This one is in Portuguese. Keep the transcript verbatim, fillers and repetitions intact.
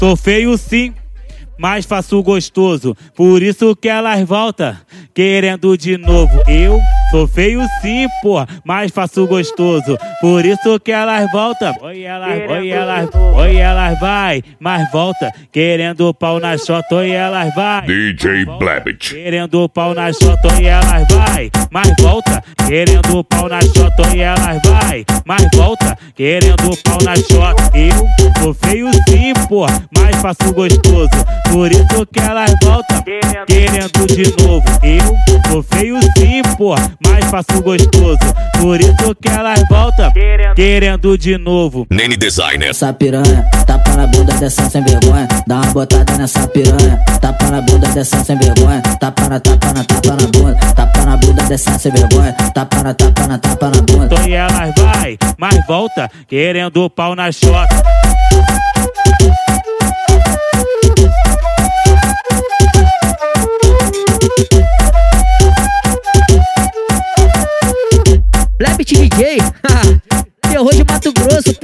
Tô feio sim, mas faço gostoso. Por isso que elas voltam querendo de novo. Eu sou feio sim, porra, mas faço gostoso. Por isso que elas voltam. Oi, elas, oi, elas, oi, elas vai, mas volta querendo pau na chota. Oi, elas vai, D J Blabbit. querendo pau na chota. Oi, elas vai, mas volta querendo pau na chota. Oi, elas vai, mas volta querendo pau na chota. Eu sou feio sim, porra, mas faço gostoso. Por isso que elas voltam querendo de novo. Eu sou feio sim, porra, mas faço gostoso. Por isso que elas voltam querendo de novo. Nene Designer. Essa piranha, tapa na bunda dessa sem vergonha. Dá uma botada nessa piranha, tapa na bunda dessa sem vergonha. Tapa na, tapa na, tapa na bunda. Tapa na bunda dessa sem vergonha. Tapa na, tapa na, tapa na bunda. Então e elas vai, mas volta querendo pau na chota. Blabbit D J, terror de Mato Grosso.